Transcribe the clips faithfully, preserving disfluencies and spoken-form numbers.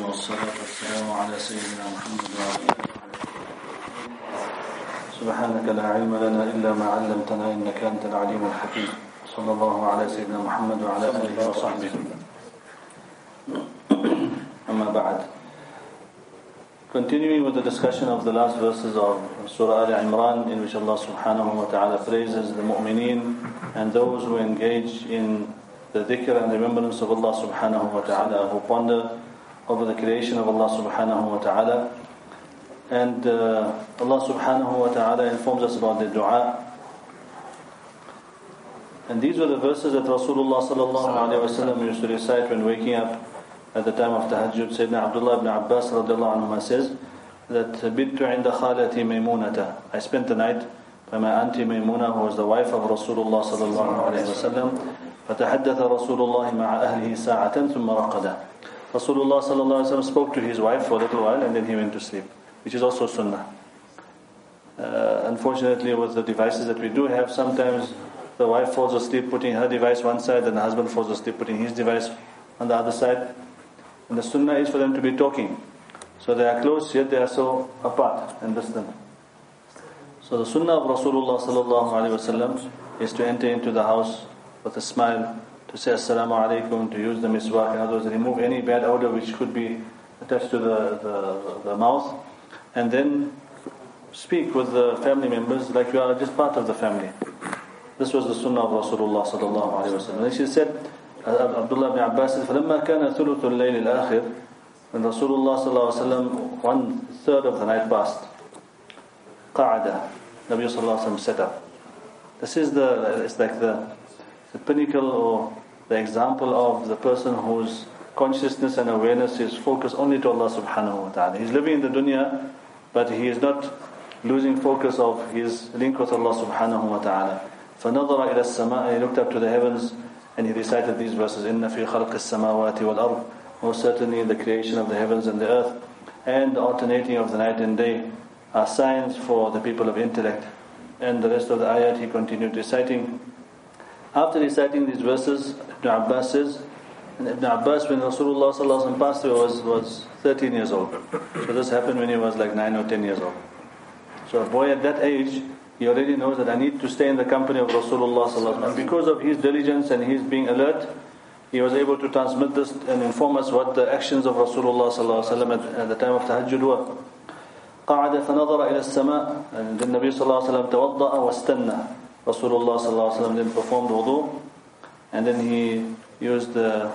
والصلاة والسلام على سيدنا محمد وعلى آله سبحانك لا علم لنا إلا ما علمتنا إنك أنت العليم الحكيم صلى الله على سيدنا محمد وعلى آله وصحبه أما بعد. Continuing with the discussion of the last verses of Surah Al-Imran, in which Allah subhanahu wa ta'ala praises the mu'mineen and those who engage in the dhikr and remembrance of Allah subhanahu wa ta'ala, who ponder over the creation of Allah subhanahu wa ta'ala. And uh, Allah subhanahu wa ta'ala informs us about the dua. And these were the verses that Rasulullah sallallahu alayhi wa sallam used to recite when waking up at the time of tahajjud. Sayyidina Abdullah ibn Abbas radiallahu anhu says that بِتُّ عِنْدَ خَالَتِي مَيْمُونَةَ, I spent the night by my auntie Maymuna, who was the wife of Rasulullah sallallahu alayhi wa sallam. فَتَحَدَّثَ رَسُولُ اللَّهِ مَعَ أَهْلِهِ سَاعَةً ثُمَّ رَقَدَ. Rasulullah sallallahu alayhi wa sallam spoke to his wife for a little while and then he went to sleep, which is also sunnah. Uh, unfortunately, with the devices that we do have, sometimes the wife falls asleep putting her device one side and the husband falls asleep putting his device on the other side. And the sunnah is for them to be talking. So they are close, yet they are so apart and distant. So the sunnah of Rasulullah sallallahu alayhi wa sallam is to enter into the house with a smile, to say assalamu alaikum, to use the miswak, in other words, remove any bad odor which could be attached to the, the, the mouth, and then speak with the family members like you are just part of the family. This was the sunnah of Rasulullah sallallahu alayhi wa sallam. And she said, Abdullah ibn Abbas said, فَلَمَّا كَانَ ثُلُثُ اللَّيْلِ الْآخِرِ, when Rasulullah sallallahu alayhi wa sallam, one third of the night passed, قَعَدَ, Nabi sallallahu alayhi wa sallam set up. This is the, it's like the, the pinnacle or the example of the person whose consciousness and awareness is focused only to Allah subhanahu wa ta'ala. He's living in the dunya, but he is not losing focus of his link with Allah subhanahu wa ta'ala. فَنَظَرَ إِلَى السَّمَاءِ, he looked up to the heavens and he recited these verses, إِنَّ فِي خَلْقِ السَّمَاوَاتِ وَالْأَرْضِ, most certainly in the creation of the heavens and the earth and the alternating of the night and day are signs for the people of intellect. And the rest of the ayat he continued reciting. After reciting these verses, Ibn Abbas says, and Ibn Abbas, when Rasulullah sallallahu alaihi wasallam passed away, was, was thirteen years old. So this happened when he was like nine or ten years old. So a boy at that age, he already knows that I need to stay in the company of Rasulullah sallallahu alaihi wasallam. And because of his diligence and his being alert, he was able to transmit this and inform us what the actions of Rasulullah sallallahu alaihi wasallam at, at the time of tahajjud were. قَعَدَ فَنَظَرَ إِلَى السَّمَاءِ, and then Nabi sallallahu alaihi wasallam تَوَضَّأَ وَاسْتَنَّى. Rasulullah sallallahu alaihi wasallam then performed wudu, and then he used the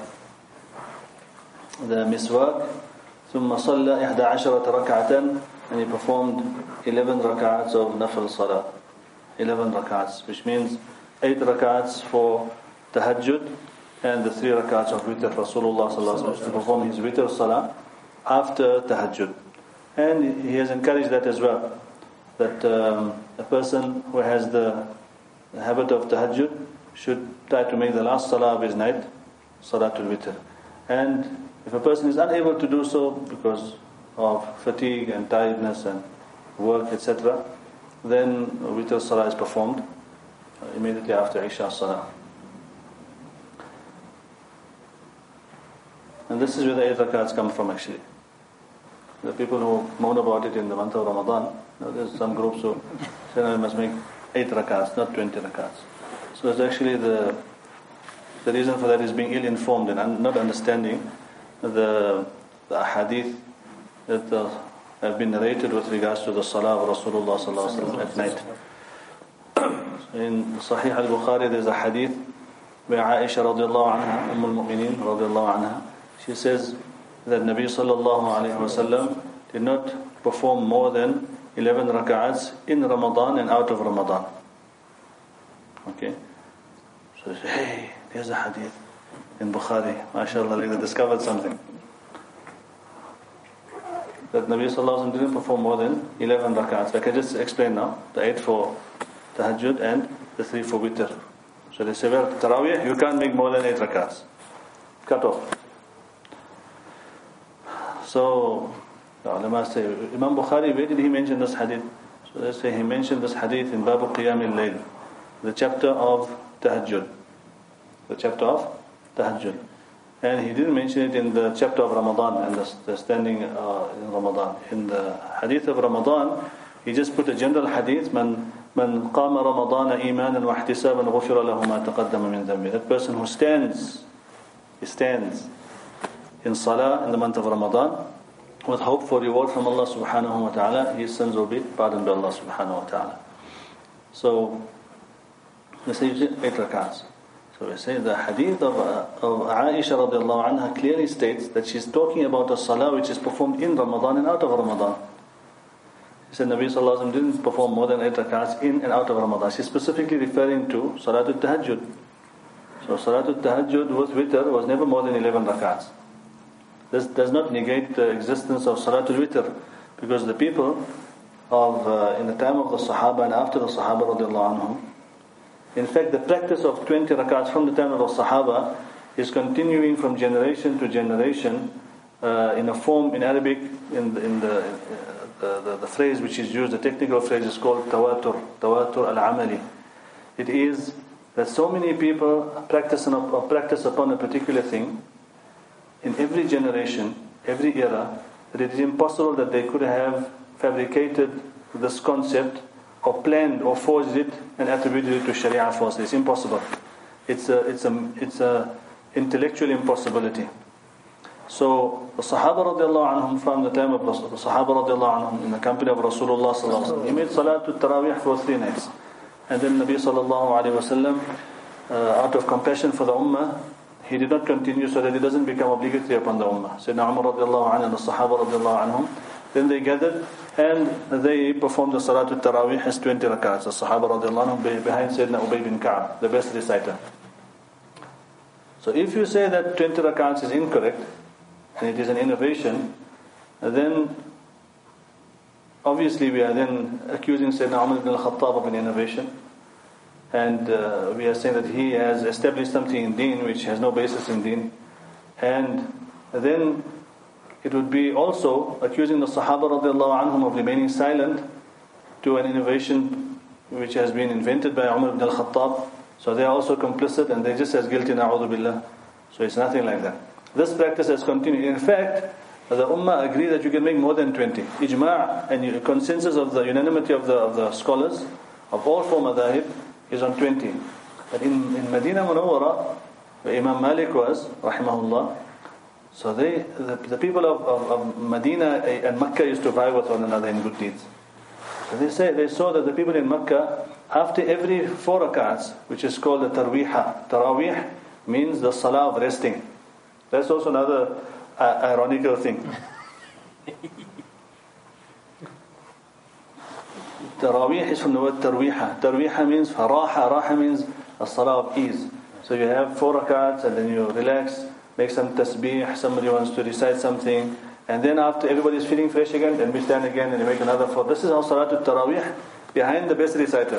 the miswak. ثم صلى إحدى عشرة ركعة, and he performed eleven rak'ats of nafil salah. eleven rak'ats, which means eight rak'ats for tahajjud and the three rak'ats of witr. Rasulullah sallallahu alaihi wasallam to perform his witr salah after tahajjud, and he has encouraged that as well, that um, a person who has the The habit of tahajjud should try to make the last salah of his night salatul witr. And if a person is unable to do so because of fatigue and tiredness and work, et cetera, then witr salah is performed immediately after Isha salah. And this is where the eight rakats come from actually. The people who moan about it in the month of Ramadan, you know, there's some groups who say no, you must make eight rakats, not twenty rakats. So it's actually the the reason for that is being ill-informed and un, not understanding the the hadith that uh, have been narrated with regards to the salah of Rasulullah sallallahu alaihi wasallam at night. In Sahih al-Bukhari there's a hadith where Aisha radiallahu anha, Umm al-Mu'mineen radiallahu anha, she says that Nabi sallallahu alaihi wasallam did not perform more than eleven rak'ats in Ramadan and out of Ramadan. Okay? So they say, hey, there's a hadith in Bukhari. MashaAllah, like they discovered something. That Nabi sallallahu alaihi wasallam didn't perform more than eleven rak'ats. Like I just explained now, the eight for tahajjud and the three for witr. So they say, well, tarawih, you can't make more than eight rak'ats. Cut off. So, the ulama say, Imam Bukhari, where did he mention this hadith? So they say he mentioned this hadith in Babu Qiyam al-Layl, the chapter of tahajjud. The chapter of tahajjud. And he didn't mention it in the chapter of Ramadan and the, the standing uh, in Ramadan. In the hadith of Ramadan, he just put a general hadith, man man qama Ramadana imanan wa ihtisaban ghufira lahu ma taqaddama min dhanbi. That person who stands, he stands in salah in the month of Ramadan with hope for reward from Allah subhanahu wa ta'ala, his sins will be pardoned by Allah subhanahu wa ta'ala. So, they say eight rakats. So we say the hadith of, uh, of Aisha radiallahu anha clearly states that she's talking about a salah which is performed in Ramadan and out of Ramadan. He said Nabi sallallahu alaihi wasallam didn't perform more than eight rakats in and out of Ramadan. She's specifically referring to Salatul Tahajjud. So Salatul Tahajjud with witr was never more than eleven rakats. This does not negate the existence of Salatul Witr, because the people of uh, in the time of the Sahaba and after the Sahaba radiallahu anhum, in fact, the practice of twenty rakats from the time of the Sahaba is continuing from generation to generation uh, in a form in Arabic, in the, in the, uh, the, the, the phrase which is used, the technical phrase is called tawatur, tawatur al-amali. It is that so many people practice, or practice upon a particular thing in every generation, every era, that it is impossible that they could have fabricated this concept or planned or forged it and attributed it to Sharia falsely. It's impossible. It's a, it's a, it's a intellectual impossibility. So the Sahaba radiallahu anhum, from the time of the Sahaba radiallahu anhum, in the company of Rasulullah sallallahu alaihi wasallam, he made Salatul Tarawih for three nights. And then Nabi sallallahu alaihi wasallam, uh, out of compassion for the Ummah, he did not continue so that it doesn't become obligatory upon the Ummah. Sayyidina Umar radiallahu anhu and the Sahaba radiallahu anhum, then they gathered and they performed the Salatul Tarawih as twenty rakats. The Sahaba radiallahu anhu behind Sayyidina Ubay bin Ka'ab, the best reciter. So if you say that twenty rakats is incorrect and it is an innovation, then obviously we are then accusing Sayyidina Umar ibn al-Khattab of an innovation. And uh, we are saying that he has established something in deen which has no basis in deen. And then it would be also accusing the Sahaba radiallahu anhum of remaining silent to an innovation which has been invented by Umar ibn al-Khattab. So they are also complicit and they're just as guilty, na'udhu billah. So it's nothing like that. This practice has continued. In fact, the Ummah agree that you can make more than twenty. Ijma' and consensus of the unanimity of the, of the scholars of all four madhahib is on twenty. But in, in Medina Munawwara, where Imam Malik was, rahimahullah, so they, the, the people of, of, of Medina and Makkah used to vie with one another in good deeds. So they say they saw that the people in Makkah, after every four rakats, which is called the tarweeha, tarawih means the salah of resting. That's also another uh, ironical thing. Tarawih is from the word tarweeha. Tarweeha means faraha, raha means a salah of ease. So you have four rakats and then you relax, make some tasbih, somebody wants to recite something, and then after everybody is feeling fresh again, then we stand again and you make another four. This is how Salatul Tarawih behind the best reciter.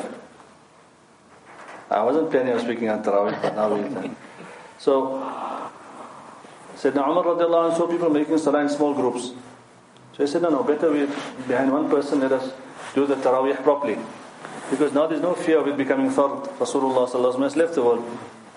I wasn't planning on speaking on Tarawih, but now we'll So, Sayyidina Umar radiallahu anhu saw people making salah in small groups. So he said, no, no, better we behind one person, let us do the Tarawih properly. Because now there's no fear of it becoming fard. Rasulullah sallallahu alaihi wasallam has left the world.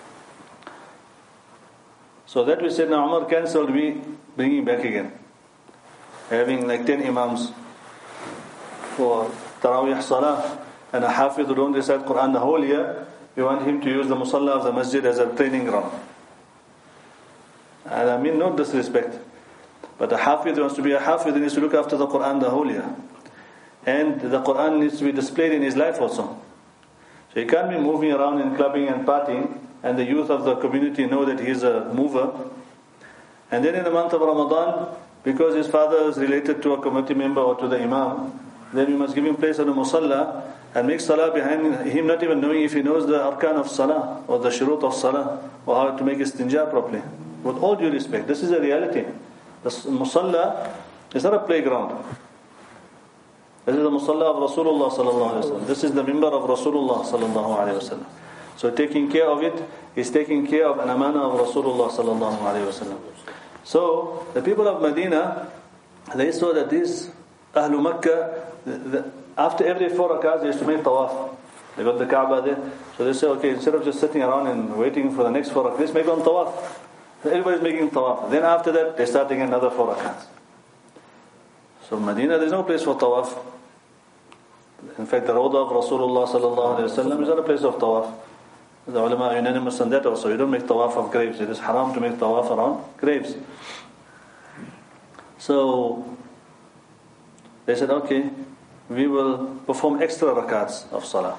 So that we said, now Umar cancelled, we bringing back again. Having like ten imams for Tarawih Salah and a Hafiz who don't recite Quran the whole year, we want him to use the Musalla of the Masjid as a training ground. And I mean no disrespect, but a Hafiz wants to be a Hafiz, he needs to look after the Quran the whole year. And the Quran needs to be displayed in his life also. So he can't be moving around and clubbing and partying, and the youth of the community know that he's a mover. And then in the month of Ramadan, because his father is related to a committee member or to the imam, then we must give him place on the musalla and make salah behind him, not even knowing if he knows the arkan of salah or the shurut of salah or how to make istinja properly. With all due respect, this is a reality. The musalla is not a playground. This is the musalla of Rasulullah sallallahu alaihi wasallam. This is the mimbar of Rasulullah sallallahu alaihi wasallam. So taking care of it is taking care of an amana of Rasulullah sallallahu alaihi wasallam. So the people of Medina, they saw that these Ahlul Makkah, the, the, after every four rakats, they used to make tawaf. They got the Kaaba there. So they say, okay, instead of just sitting around and waiting for the next four rakats, let's make one tawaf. Everybody's making tawaf. Then after that, they start taking another four rakats. So Medina, there's no place for tawaf. In fact, the Rawdah of Rasulullah sallallahu alayhi wa sallam is not a place of tawaf. The ulama are unanimous on that also. You don't make tawaf of graves. It is haram to make tawaf around graves. So they said, okay, we will perform extra rakats of salah.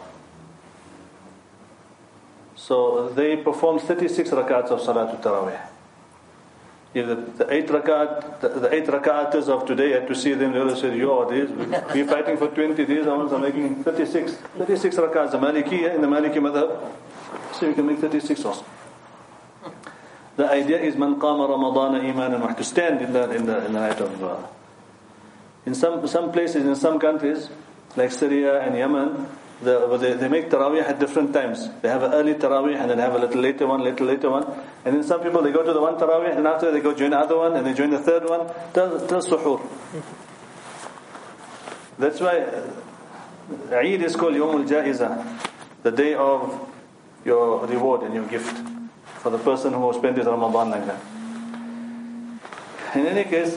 So they performed thirty-six rakats of Salatul Taraweeh. If the, the eight rakat, the, the eight rakaters of today had to see them, they would have said, yo, these, we're fighting for twenty days, the ones are making thirty-six. thirty-six rakats, the Maliki, in the Maliki madhab, so you can make thirty-six also. The idea is, man qama Ramadana imanan wa to stand in the, in the, in the night of uh, in some, some places, in some countries, like Syria and Yemen, The, they, they make Taraweeh at different times. They have an early Taraweeh and then have a little later one, little later one. And then some people, they go to the one Taraweeh and after they go join the other one and they join the third one till, till Suhoor. That's why Eid is called Yawm al-Ja'iza, the day of your reward and your gift for the person who spent his Ramadan like that. In any case,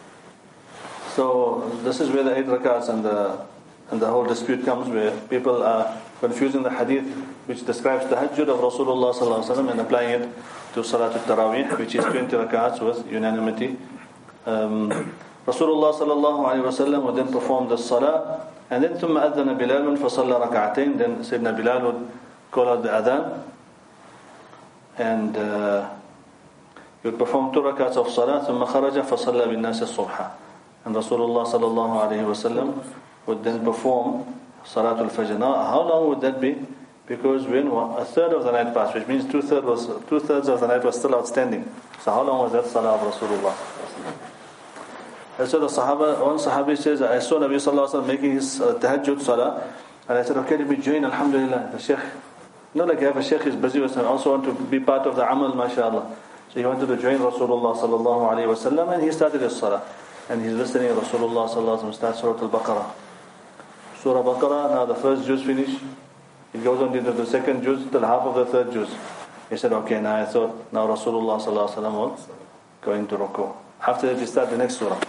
so this is where the eight rakats and the And the whole dispute comes where people are confusing the hadith which describes the tahajjud of Rasulullah sallallahu alaihi wasallam and applying it to Salatul Taraweeh, which is twenty rakats with unanimity. Um, Rasulullah sallallahu alaihi wasallam would then perform the salah, and then ثم أذن بلال فصلى ركعتين. Then Sayyidina Bilal would call out the adhan, and uh, he would perform two rakats of salah. ثم خرج فصلى بالناس الصبح. And Rasulullah sallallahu alaihi wasallam would then perform Salatul Fajr. Now, how long would that be? Because when a third of the night passed, which means two thirds was two thirds of the night was still outstanding. So how long was that Salah of Rasulullah? And so the Sahaba, one Sahabi says, I saw Nabi sallallahu alaihi wasallam making his uh, tahajjud Salah, and I said, okay, let me join. Alhamdulillah, the Sheikh. Not like I have a Sheikh is busy with him. I also want to be part of the Amal, mashallah. So he wanted to join Rasulullah sallallahu alaihi wasallam, and he started his Salah, and he's listening to Rasulullah sallallahu alaihi wasallam start Surah Al-Baqarah. Surah Baqarah, now the first juz finished. It goes on into the second juz till half of the third juz. He said, okay, now I thought, now Rasulullah sallallahu alaihi wasallam was going to ruku. After that, we start the next surah.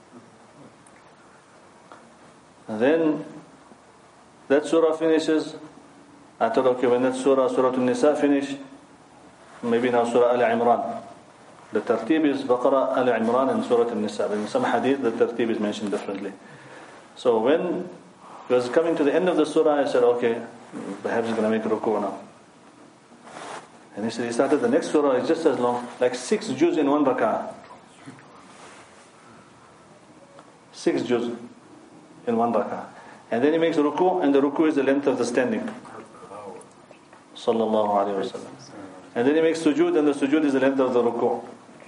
And then that surah finishes. I thought, okay, when that surah, Surah An-Nisa finished, maybe now Surah Al-Imran. The tartib is Baqarah, Al-Imran, and Surah An-Nisa. But in some hadith, the tartib is mentioned differently. So when he was coming to the end of the surah, I said, okay, perhaps he's going to make ruku now. And he said, he started the next surah, it's just as long, like six juz in one rak'ah. Six juz in one rak'ah. And then he makes ruku, and the ruku is the length of the standing. Sallallahu alayhi wa sallam. And then he makes sujood, and the sujood is the length of the ruku.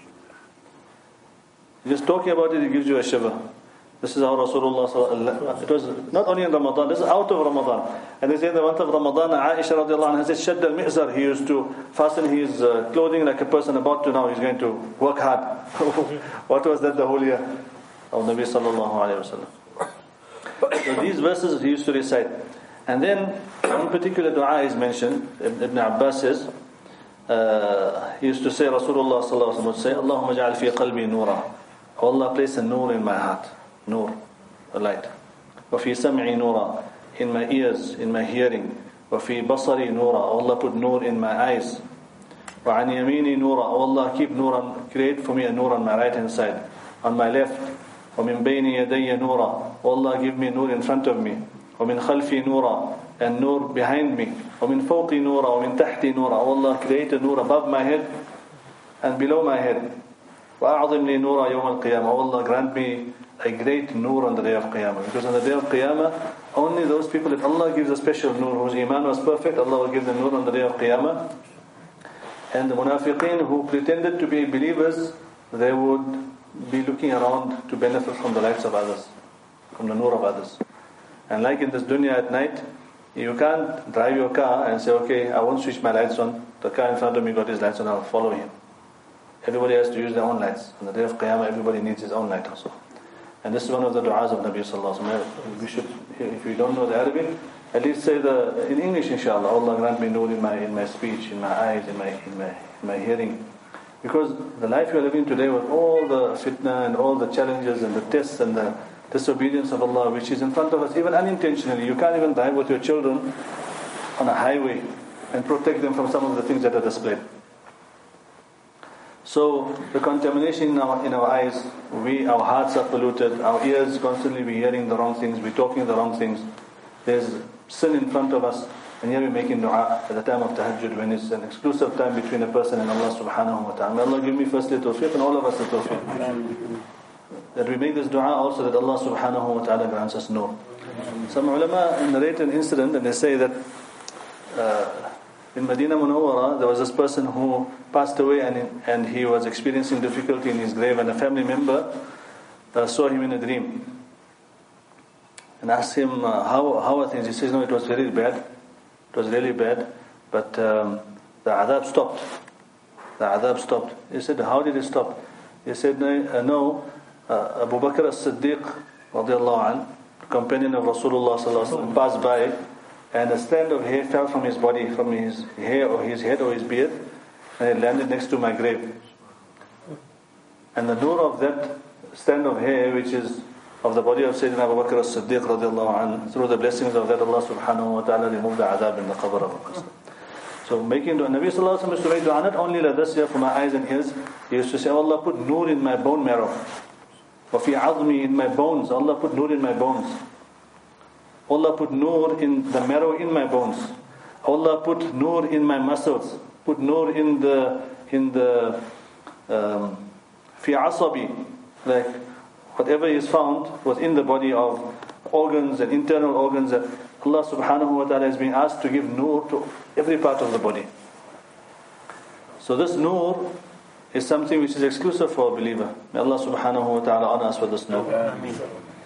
Just talking about it, it gives you a shiver. This is how Rasulullah, it was not only in Ramadan, this is out of Ramadan. And they say in the month of Ramadan, Aisha radiallahu anha said, Shadd al-Mi'zar, he used to fasten his uh, clothing like a person about to now, he's going to work hard. What was that the whole year of Nabi sallallahu alayhi wa sallam? So these verses he used to recite. And then one particular dua is mentioned. Ibn Abbas says, uh, he used to say, Rasulullah sallallahu alayhi wa sallam would say, Allahumma ja'al fi qalbi noora. Allah place a noor in my heart. Noor, a light. وَفِي سَمْعِي نُورًا, in my ears, in my hearing. وَفِي بَصَرِي نُورًا, Allah put noor in my eyes. وَعَنْ يَمِينِي نُورًا, Allah keep noor, create for me a noor on my right hand side, on my left. وَمِن بَيْنِ يَدَيَّ نُورًا, Allah give me noor in front of me. وَمِن خَلْفِي نُورًا, and noor behind me. وَمِن فَوْقِي نُورًا, وَمِن تَحْتِي نُورًا, Allah create a noor above my head and below my head. وَأَعْظِمْ لِي نُورًا يَوْمَ الْقِيَامَةِ, Allah grant me a great noor on the day of Qiyamah. Because on the day of Qiyamah, only those people that Allah gives a special noor, whose iman was perfect, Allah will give the noor on the day of Qiyamah. And the munafiqeen who pretended to be believers, they would be looking around to benefit from the lights of others, from the noor of others. And like in this dunya at night, you can't drive your car and say, okay, I won't switch my lights on. The car in front of me got his lights on, I'll follow him. Everybody has to use their own lights. On the day of Qiyamah, everybody needs his own light also. And this is one of the du'as of Nabi sallallahu alaihi wasallam. We should, if you don't know the Arabic, at least say the in English, inshallah. Allah grant me noor in my in my speech, in my eyes, in my in my in my hearing. Because the life you are living today with all the fitna and all the challenges and the tests and the disobedience of Allah which is in front of us, even unintentionally, you can't even drive with your children on a highway and protect them from some of the things that are displayed. So the contamination in our, in our eyes, we, our hearts are polluted, our ears constantly we hearing the wrong things, we talking the wrong things. There's sin in front of us, and here we're making dua at the time of tahajjud when it's an exclusive time between a person and Allah subhanahu wa ta'ala. May Allah give me firstly tawfiq and all of us the tawfiq. That we make this dua also that Allah subhanahu wa ta'ala grants us nur. Some ulama narrate an incident and they say that uh, in Medina Munawwara there was this person who passed away and, and he was experiencing difficulty in his grave, and a family member uh, saw him in a dream and asked him uh, how, how are things. He says, no, it was very bad, it was really bad, but um, the adhab stopped. The adhab stopped. He said, how did it stop? He said, no, uh, no uh, Abu Bakr as-Siddiq radiallahu anh, companion of Rasulullah sallallahu alaihi wasallam, passed by, and a strand of hair fell from his body, from his hair or his head or his beard, and it landed next to my grave. And the nur of that strand of hair, which is of the body of Sayyidina Abu Bakr as-Siddiq radiallahu anhu, through the blessings of that, Allah subhanahu wa ta'ala removed the adhab in the qabr of a person. So making dua, Nabi sallallahu alaihi wasallam used to make dua not only like this here for my eyes and ears, he used to say, oh Allah, put nur in my bone marrow. Wa fi azmi, in my bones, Allah put nur in my bones. Allah put nur in the marrow in my bones. Allah put nur in my muscles. Put nur in the in the um, fi asabi, like whatever is found was in the body of organs and internal organs that Allah subhanahu wa ta'ala is being asked to give nur to every part of the body. So this nur is something which is exclusive for a believer. May Allah subhanahu wa ta'ala honor us with this nur. Ameen.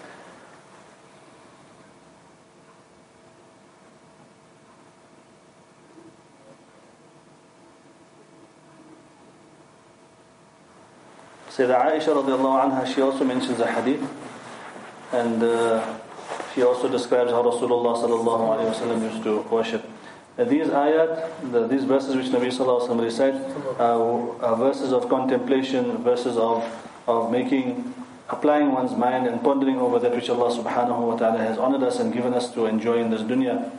Sayyidah Aisha radiallahu anha, she also mentions a hadith, and uh, she also describes how Rasulullah sallallahu alayhi wa sallam used to worship. Uh, these ayat, the, these verses which Nabi sallallahu alayhi wa sallam recite, uh, are verses of contemplation, verses of, of making, applying one's mind and pondering over that which Allah subhanahu wa ta'ala has honored us and given us to enjoy in this dunya.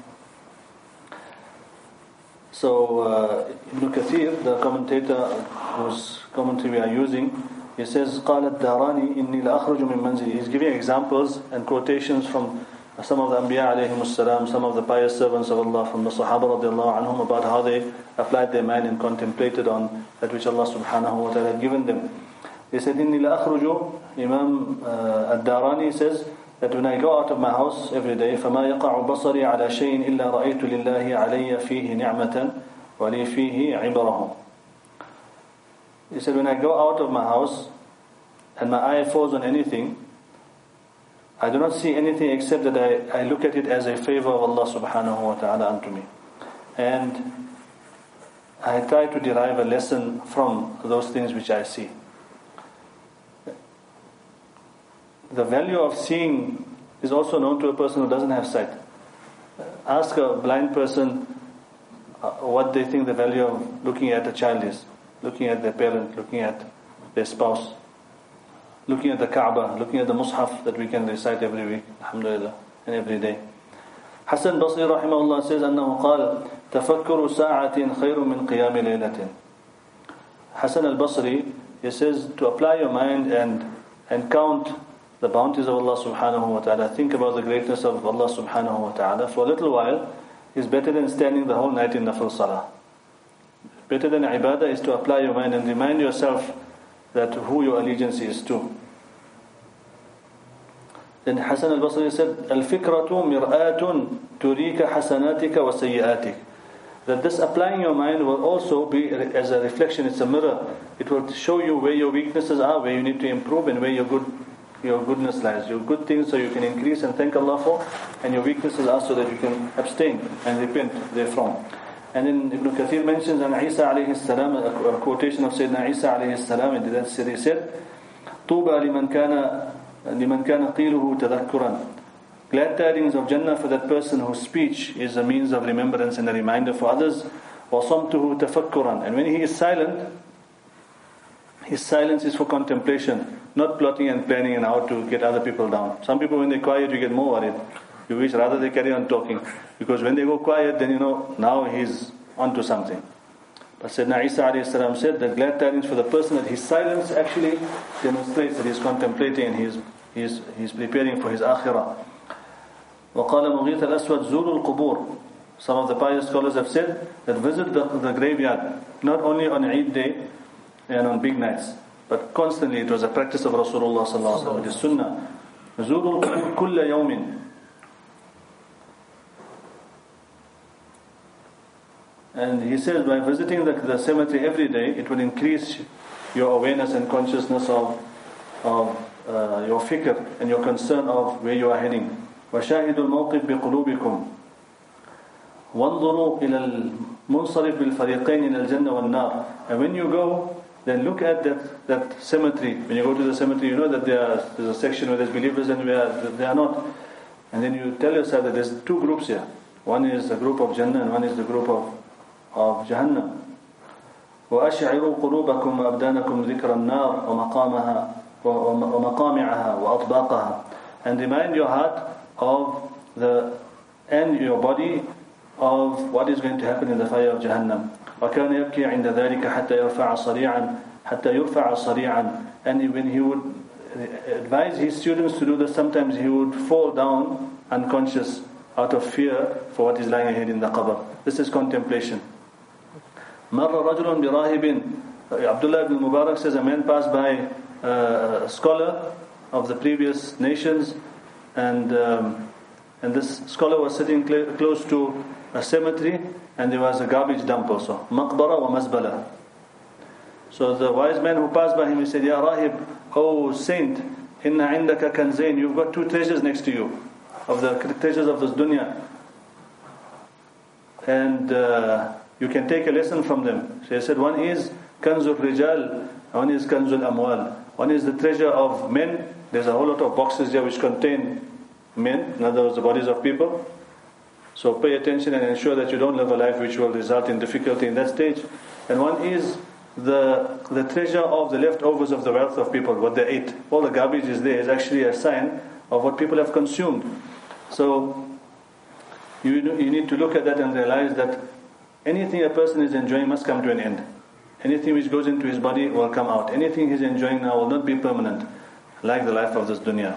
So uh, Ibn Kathir, the commentator whose commentary we are using, he says, قال الداراني إني لأخرج من منزلي. He's giving examples and quotations from some of the Anbiya alayhim as-salam, some of the pious servants of Allah, from the Sahaba radiallahu anhum, about how they applied their mind and contemplated on that which Allah subhanahu wa ta'ala had given them. He said, إني لأخرج, Imam uh, Ad-Darani says, that when I go out of my house every day, فما يقع بصري على شيء إلا رأيت لله علي فيه نعمة ولي فيه عبره. He said, when I go out of my house and my eye falls on anything, I do not see anything except that I, I look at it as a favor of Allah subhanahu wa ta'ala unto me. And I try to derive a lesson from those things which I see. The value of seeing is also known to a person who doesn't have sight. Ask a blind person what they think the value of looking at a child is. Looking at their parent, looking at their spouse, looking at the Kaaba, looking at the Mus'haf that we can recite every week, alhamdulillah, and every day. Hassan Basri rahimahullah says, أنه قال تفكر ساعة خير من قيام ليلة. Hassan al-Basri, he says, to apply your mind and, and count the bounties of Allah subhanahu wa ta'ala, think about the greatness of Allah subhanahu wa ta'ala for a little while, is better than standing the whole night in nafil salah. Better than ibadah is to apply your mind and remind yourself that who your allegiance is to. Then Hassan al-Basri said, Al-fikratu mir'atun turika hasanatika wa sayyi'atik. That this applying your mind will also be as a reflection, it's a mirror. It will show you where your weaknesses are, where you need to improve, and where your good your goodness lies. Your good things so you can increase and thank Allah for, and your weaknesses are so that you can abstain and repent therefrom. And then Ibn Kathir mentions on Isa alayhi salam, a quotation of Sayyidina Isa alayhi salam, and that he said, طُوبَى لِمَنْ كَانَ لِمَنْ كَانَ قِيلُهُ تَذَكُّرًا. Glad tidings of Jannah for that person whose speech is a means of remembrance and a reminder for others. وَصَمْتُهُ تَفَكُّرًا. And when he is silent, his silence is for contemplation, not plotting and planning and how to get other people down. Some people, when they're quiet, you get more worried. You wish rather they carry on talking. Because when they go quiet, then you know, now he's onto something. But Sayyidina Isa alayhi salam said that glad tidings for the person that his silence actually demonstrates that he's contemplating and he's, he's, he's preparing for his akhirah. وَقَالَ مُغِيثَ الْأَسْوَدْ زُورُوا الْقُبُورِ. Some of the pious scholars have said that visit the, the graveyard, not only on Eid day and on big nights, but constantly. It was a practice of Rasulullah sallallahu alaihi wasallam. It is sunnah. زُورُوا الْقُبُورِ كُلَّ يَوْمٍ. And he says, by visiting the, the cemetery every day, it will increase your awareness and consciousness of, of uh, your fikr and your concern of where you are heading. وَشَاهِدُوا الْمَوْقِفِ بِقُلُوبِكُمْ وَانْظُرُوا إِلَى الْمُنْصَرِفِ بِالْفَرِيقَيْنِ إِلَى الْجَنَّةِ وَالنَّارِ. And when you go, then look at that, that cemetery. When you go to the cemetery, you know that there are, there's a section where there's believers and where they are not. And then you tell yourself that there's two groups here. One is the group of Jannah and one is the group of of Jahannam. وَأَشْعِرُوا قُلُوبَكُمْ وَأَبْدَانَكُمْ ذِكْرَ النَّارِ وَمَقَامَهَا وَمَقَامِعَهَا وَأَطْبَاقَهَا. And remind your heart of the and your body of what is going to happen in the fire of Jahannam. وَكَانَ يَبْكِي عِنْدَ ذَلِكَ حَتَّى يُرْفَعَ صَرِيعًا حَتَّى يُرْفَعَ صَرِيعًا. And when he would advise his students to do this, sometimes he would fall down unconscious out of fear for what is lying ahead in the qabr. This is contemplation. مَرَّ رَجُلٌ بِرَاهِبٍ. Abdullah ibn Mubarak says a man passed by uh, a scholar of the previous nations, and um, and this scholar was sitting cl- close to a cemetery, and there was a garbage dump also. مَقْبَرَ وَمَزْبَلَ. So the wise man who passed by him, he said, Ya Rahib, O saint, inna indaka kanzain, you've got two treasures next to you, of the treasures of this dunya, and uh, you can take a lesson from them. So he said, one is kanzul rijal, one is kanzul amwal. One is the treasure of men. There's a whole lot of boxes here which contain men, in other words, the bodies of people. So pay attention and ensure that you don't live a life which will result in difficulty in that stage. And one is the the treasure of the leftovers of the wealth of people, what they ate. All the garbage is there is actually a sign of what people have consumed. So you you need to look at that and realize that anything a person is enjoying must come to an end. Anything which goes into his body will come out. Anything he's enjoying now will not be permanent, like the life of this dunya.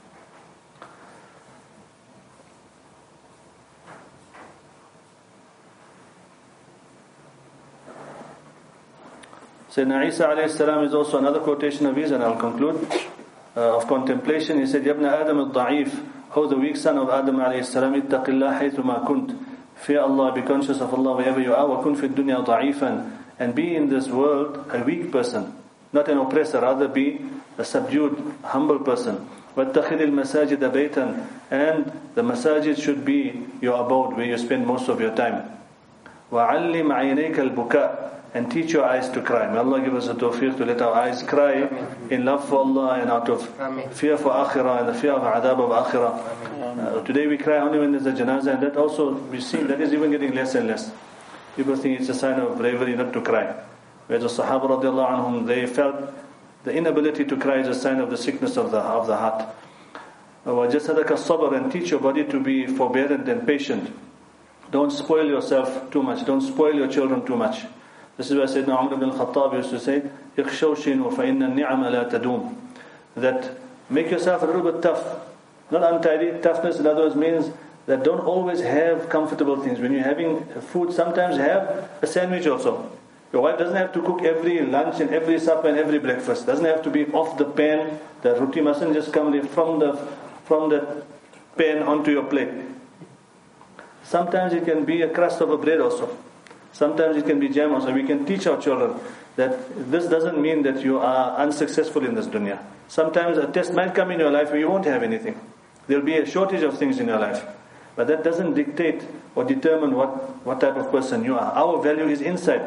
Sayyidina Isa alayhi salam is also another quotation of his, and I'll conclude, uh, of contemplation. He said, Ya ibn Adam al-da'if, O the weak son of Adam alayhi salam, ittaqillah haythu ma kunt. Fear Allah, be conscious of Allah wherever you are. Wa kun fi dunya da'ifan. And be in this world a weak person, not an oppressor, rather be a subdued, humble person. وَاتَّخِذِ الْمَسَاجِدَ بَيْتًا. And the masajid should be your abode, where you spend most of your time. وَعَلِّمْ عَيْنَيْكَ الْبُكَاء. And teach your eyes to cry. May Allah give us a tawfiq to let our eyes cry in love for Allah and out of fear for akhirah and the fear of adab of akhirah. Uh, today we cry only when there's a janazah, and that also we see that is even getting less and less. People think it's a sign of bravery not to cry. Whereas the Sahaba radiallahu anhum, they felt the inability to cry is a sign of the sickness of the of the heart. وَجَسَدَكَ الصَّبْرَ. And teach your body to be forbearant and patient. Don't spoil yourself too much. Don't spoil your children too much. This is why Sayyidina Umar ibn al-Khattab used to say, اِخْشَوْشِنُوا فَإِنَّ النِّعَمَ لَا تَدُومُ. That make yourself a little bit tough. Not untidy. Toughness, in other words, means that don't always have comfortable things. When you're having food, sometimes have a sandwich also. Your wife doesn't have to cook every lunch and every supper and every breakfast. Doesn't have to be off the pan. The roti mustn't just come from the from the pan onto your plate. Sometimes it can be a crust of a bread also. Sometimes it can be jam also. We can teach our children that this doesn't mean that you are unsuccessful in this dunya. Sometimes a test might come in your life where you won't have anything. There'll be a shortage of things in your life. But that doesn't dictate or determine what, what type of person you are. Our value is inside.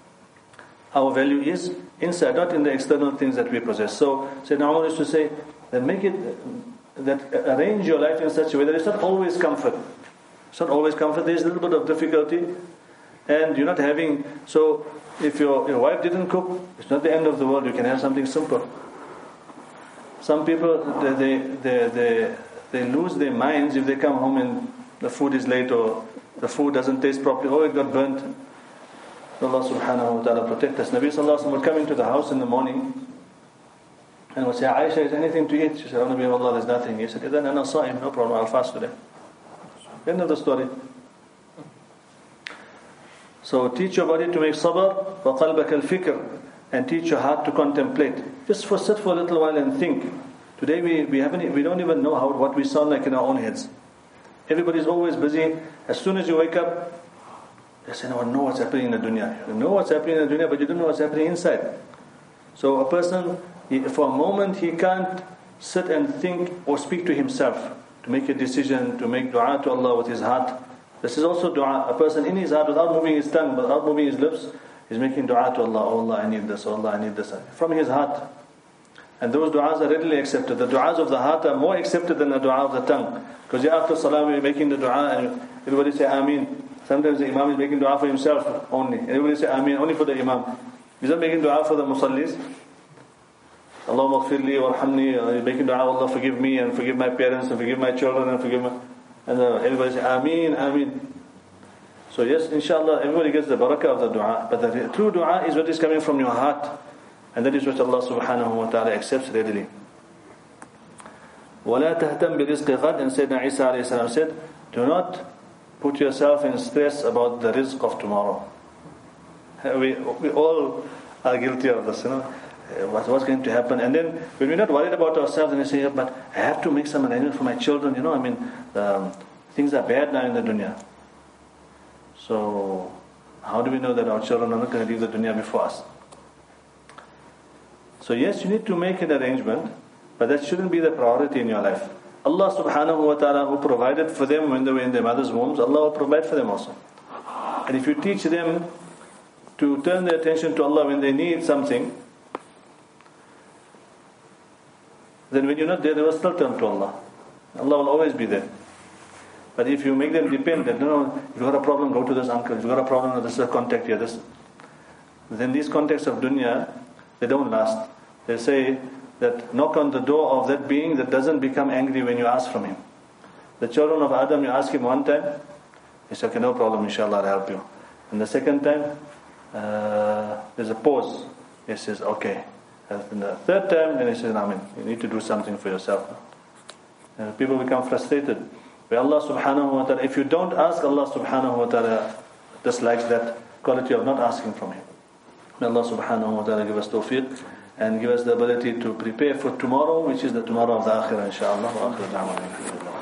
Our value is inside, not in the external things that we possess. So, Sayyidina Umar used to say that make it, that arrange your life in such a way that it's not always comfort. It's not always comfort. There's a little bit of difficulty. and you're not having, so if your, your wife didn't cook, it's not the end of the world, you can have something simple. Some people, they, they, they, they, they lose their minds if they come home and the food is late or the food doesn't taste properly, or it got burnt. Allah subhanahu wa ta'ala protect us. Nabi sallallahu alayhi wa sallam would come into the house in the morning and would say, Aisha, is anything to eat? She said, oh Nabi of Allah, there's nothing. He said, then ana sa'im, no problem, I'll fast today. End of the story. So teach your body to make sabr, wa qalbaka al-fikr, and teach your heart to contemplate. Just for sit for a little while and think. Today we, we haven't we don't even know how what we sound like in our own heads. Everybody's always busy. As soon as you wake up, they say, no, I know what's happening in the dunya. You know what's happening in the dunya, but you don't know what's happening inside. So a person, he, for a moment, he can't sit and think or speak to himself to make a decision, to make dua to Allah with his heart. This is also dua. A person in his heart, without moving his tongue, without moving his lips, is making dua to Allah. Oh Allah, I need this. Oh Allah, I need this. From his heart. And those du'as are readily accepted. The du'as of the heart are more accepted than the dua of the tongue. Because after salam, you're making the dua and everybody say Ameen. Sometimes the imam is making dua for himself only. Everybody say Ameen, only for the imam. He's not making dua for the musallis. Allahumma gfirli warhamni. He's making dua, Allah forgive me and forgive my parents and forgive my children and forgive my... And everybody say Ameen, Ameen. So yes, inshallah, everybody gets the barakah of the dua. But the true dua is what is coming from your heart. And that is what Allah subhanahu wa ta'ala accepts readily. وَلَا تَهْتَمْ بِرِزْقِ غَدٍ. And Sayyidina Isa alayhi salam said, do not put yourself in stress about the rizq of tomorrow. We, we all are guilty of this, you know. What, what's going to happen? And then when we're not worried about ourselves, and we say, yeah, but I have to make some arrangement for my children, you know, I mean, um, things are bad now in the dunya. So, how do we know that our children are not going to leave the dunya before us? So yes, you need to make an arrangement, but that shouldn't be the priority in your life. Allah subhanahu wa ta'ala, who provided for them when they were in their mother's wombs, Allah will provide for them also. And if you teach them to turn their attention to Allah when they need something, then when you're not there, they will still turn to Allah. Allah will always be there. But if you make them dependent, no, no, if you've got a problem, go to this uncle. If you've got a problem, this is a contact here. This. Then these contacts of dunya, they don't last. They say that knock on the door of that being that doesn't become angry when you ask from him. The children of Adam, you ask him one time, he says, okay, no problem, inshallah, I'll help you. And the second time, uh, there's a pause. He says, okay. And the third time, then he says, Amen. You need to do something for yourself. And people become frustrated. By Allah subhanahu wa ta'ala, if you don't ask, Allah subhanahu wa ta'ala dislikes that quality of not asking from him. May Allah subhanahu wa ta'ala give us tawfiq and give us the ability to prepare for tomorrow, which is the tomorrow of the akhirah, inshaAllah.